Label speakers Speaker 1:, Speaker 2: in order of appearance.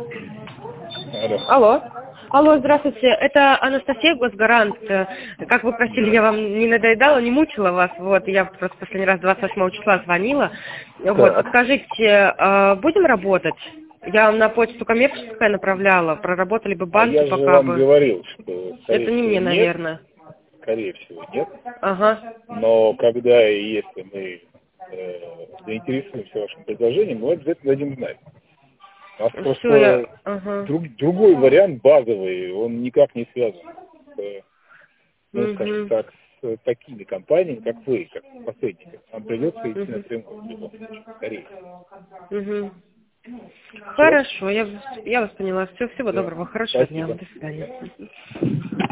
Speaker 1: Алло.
Speaker 2: Алло. Алло, здравствуйте. Это Анастасия, Госгарант. Как вы просили, я вам не надоедала, не мучила вас. Вот, я просто последний раз 28 числа звонила. Вот, подскажите, будем работать? Я вам на почту коммерческая направляла, проработали бы банки,
Speaker 1: я же
Speaker 2: пока
Speaker 1: вам
Speaker 2: бы...
Speaker 1: говорил, что, скорее
Speaker 2: Это не
Speaker 1: всего,
Speaker 2: мне,
Speaker 1: нет.
Speaker 2: наверное.
Speaker 1: Скорее всего, нет.
Speaker 2: Ага.
Speaker 1: Но когда и если мы заинтересуемся вашим предложением, мы обязательно дадим знать. У нас
Speaker 2: Все, я...
Speaker 1: просто
Speaker 2: Ага.
Speaker 1: другой вариант базовый, он никак не связан с, скажем
Speaker 2: Угу.
Speaker 1: так, с такими компаниями, как вы, как посредники. Нам придется идти напрямую в любом случае, скорее.
Speaker 2: Угу.
Speaker 1: Все?
Speaker 2: Хорошо, я вас поняла. Всего
Speaker 1: Да.
Speaker 2: доброго, хорошего дня.
Speaker 1: Спасибо.
Speaker 2: До свидания.